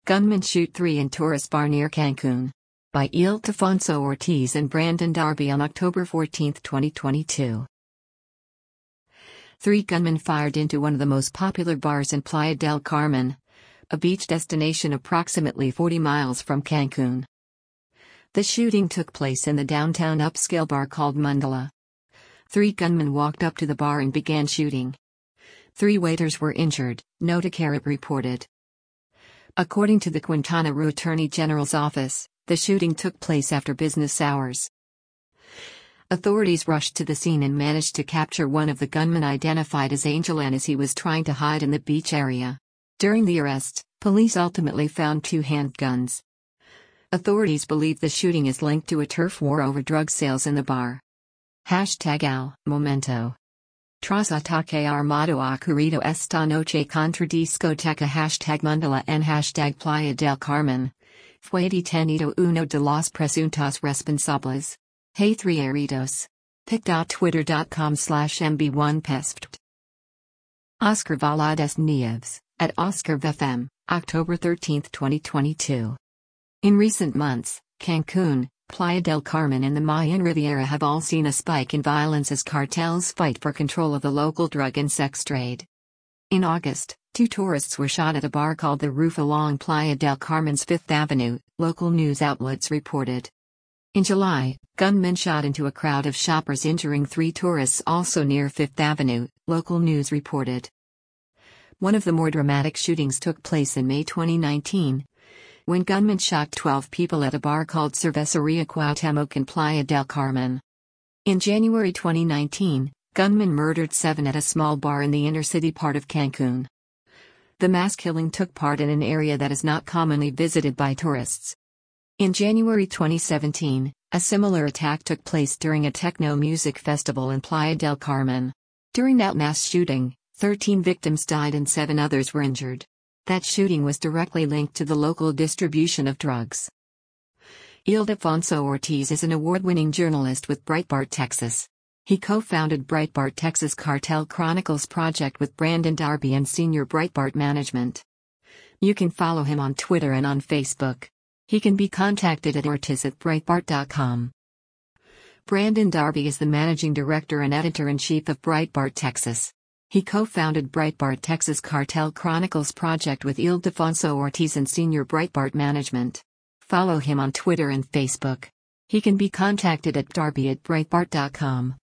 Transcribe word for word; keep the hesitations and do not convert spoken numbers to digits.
Gunmen shoot three in tourist bar near Cancun. By Ildefonso Ortiz and Brandon Darby on October fourteenth, twenty twenty-two. Three gunmen fired into one of the most popular bars in Playa del Carmen, a beach destination approximately forty miles from Cancun. The shooting took place in the downtown upscale bar called Mundala. Three gunmen walked up to the bar and began shooting. Three waiters were injured, Noticarib reported. According to the Quintana Roo Attorney General's office, the shooting took place after business hours. Authorities rushed to the scene and managed to capture one of the gunmen identified as Angel N as he was trying to hide in the beach area. During the arrest, police ultimately found two handguns. Authorities believe the shooting is linked to a turf war over drug sales in the bar. Hashtag al momento. Tras ataque armado ocurrido esta noche contra discoteca hashtag Mundala and hashtag Playa del Carmen. Fue detenido uno de los presuntos responsables. Hey three heridos. pic.twitter.com slash mb1pest. Oscar Valadez Nieves, at Oscar V F M, October thirteenth, twenty twenty-two. In recent months, Cancun, Playa del Carmen and the Mayan Riviera have all seen a spike in violence as cartels fight for control of the local drug and sex trade. In August, two tourists were shot at a bar called The Roof along Playa del Carmen's Fifth Avenue, local news outlets reported. In July, gunmen shot into a crowd of shoppers injuring three tourists also near Fifth Avenue, local news reported. One of the more dramatic shootings took place in May twenty nineteen, when gunmen shot twelve people at a bar called Cerveceria Cuauhtemoc in Playa del Carmen. In January twenty nineteen, gunmen murdered seven at a small bar in the inner-city part of Cancun. The mass killing took part in an area that is not commonly visited by tourists. In January twenty seventeen, a similar attack took place during a techno music festival in Playa del Carmen. During that mass shooting, thirteen victims died and seven others were injured. That shooting was directly linked to the local distribution of drugs. Ildefonso Ortiz is an award-winning journalist with Breitbart Texas. He co-founded Breitbart Texas Cartel Chronicles project with Brandon Darby and senior Breitbart management. You can follow him on Twitter and on Facebook. He can be contacted at ortiz at breitbart dot com. Brandon Darby is the managing director and editor-in-chief of Breitbart Texas. He co-founded Breitbart Texas Cartel Chronicles project with Ildefonso Ortiz and senior Breitbart management. Follow him on Twitter and Facebook. He can be contacted at darby at breitbart dot com.